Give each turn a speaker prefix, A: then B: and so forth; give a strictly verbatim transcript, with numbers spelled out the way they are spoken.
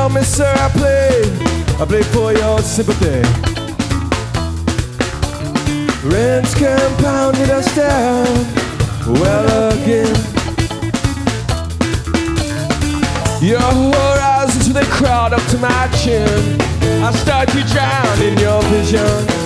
A: tell me, sir, I play, I play for your sympathy. Rent's compounded us down, well again. Your horizons, they crowd up to my chin. I start to drown in your vision.